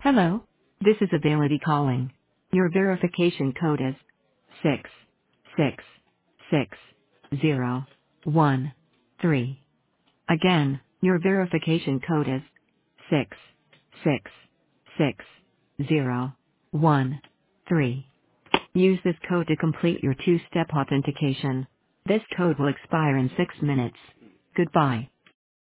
Hello. This is Ability calling. Your verification code is 666013. Again, your verification code is 666013. Use this code to complete your two-step authentication. This code will expire in 6 minutes. Goodbye.